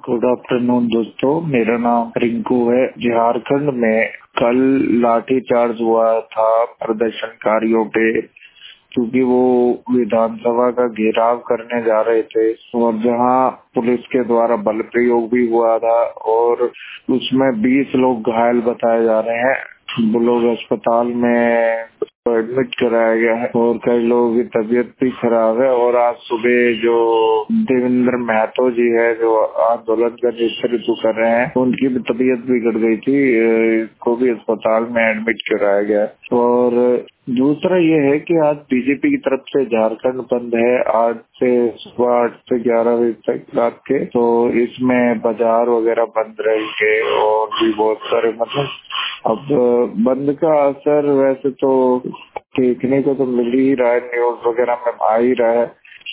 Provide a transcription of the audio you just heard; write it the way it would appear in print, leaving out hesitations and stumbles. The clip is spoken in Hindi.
गुड आफ्टरनून दोस्तों, मेरा नाम रिंकू है। झारखंड में कल लाठीचार्ज हुआ था प्रदर्शनकारियों पे, क्योंकि वो विधानसभा का घेराव करने जा रहे थे और जहां पुलिस के द्वारा बल प्रयोग भी हुआ था और उसमें 20 लोग घायल बताए जा रहे हैं। वो लोग अस्पताल में एडमिट कराया गया है और कई लोगों की तबीयत भी खराब है। और आज सुबह जो देवेंद्र महतो जी है, जो आंदोलन का नेतृत्व कर रहे हैं, उनकी भी तबीयत बिगड़ गई थी, को भी अस्पताल में एडमिट कराया गया। और दूसरा ये है कि आज बीजेपी की तरफ से झारखंड बंद है, आज से सुबह 8 से 11 बजे तक रात के। तो इसमें बाजार वगैरह बंद रहेंगे और भी बहुत सारे, मतलब अब बंद का असर वैसे तो देखने को तो मिल ही रहा है, न्यूज वगैरह में आ ही रहा है।